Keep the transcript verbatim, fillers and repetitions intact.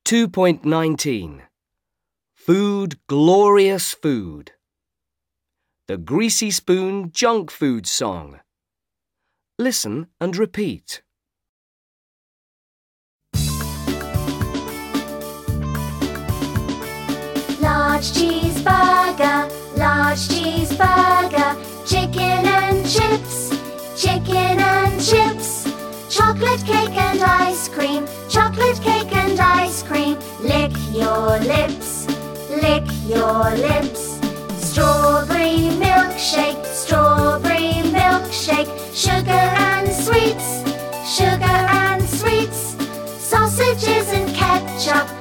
two point nineteen. Food, glorious food. The Greasy Spoon Junk Food Song. Listen and repeat. Large cheeseburger, large cheeseburger, chicken and chips, chicken and chips, chocolate cake and ice cream, chocolate cake and ice cream, lick your lips, lick your lips. Strawberry milkshake, strawberry milkshake, sugar and sweets, sugar and sweets, sausages and ketchup,